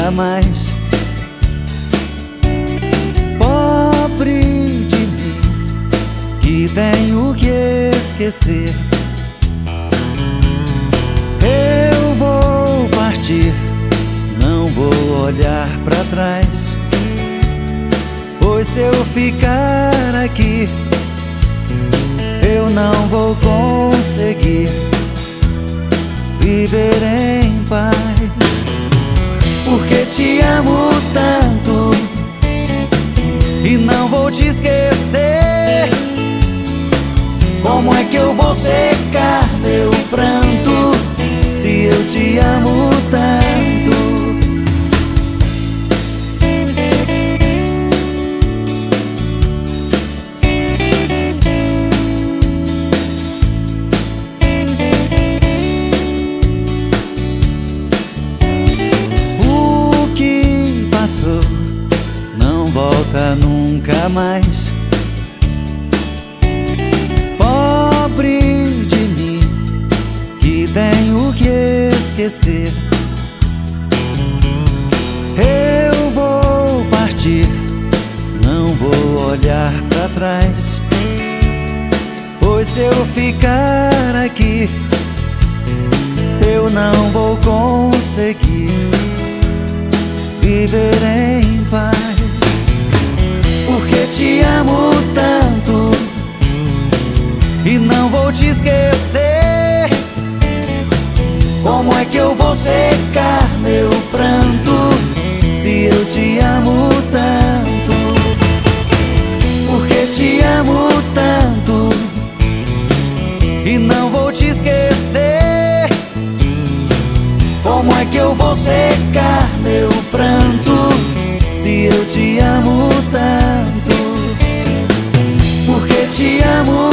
nunca mais. Pobre de mim, que tenho que esquecer. Eu vou partir, não vou olhar pra trás, pois se eu ficar aqui, eu não vou conseguir viver em paz. Porque te amo tanto e não vou te esquecer. Como é que eu vou secar meu pranto se eu te amo tanto? O que passou não volta nunca mais. Pobre de mim, que tenho que esquecer. Eu vou partir, não vou olhar pra trás, pois se eu ficar aqui, eu não vou conseguir viver em paz. Porque te amo tanto e não vou te esquecer. Como é que eu vou secar meu pranto se eu te amo tanto? Porque te amo tanto e não vou te esquecer. Como é que eu vou secar meu pranto se eu te amo tanto? Porque te amo